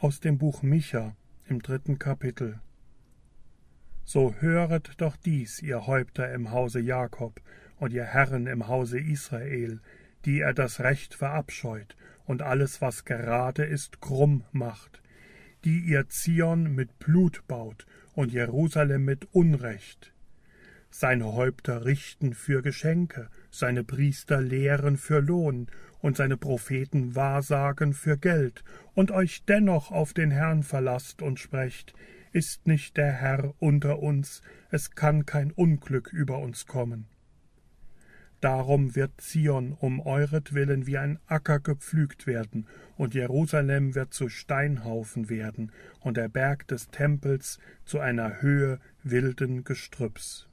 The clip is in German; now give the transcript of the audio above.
Aus dem Buch Micha im 3. Kapitel. So höret doch dies, ihr Häupter im Hause Jakob und ihr Herren im Hause Israel, die ihr das Recht verabscheut und alles, was gerade ist, krumm macht, die ihr Zion mit Blut baut und Jerusalem mit Unrecht. Seine Häupter richten für Geschenke, seine Priester lehren für Lohn und seine Propheten wahrsagen für Geld, und euch dennoch auf den Herrn verlasst und sprecht, ist nicht der Herr unter uns, es kann kein Unglück über uns kommen. Darum wird Zion um euretwillen wie ein Acker gepflügt werden, und Jerusalem wird zu Steinhaufen werden, und der Berg des Tempels zu einer Höhe wilden Gestrüpps.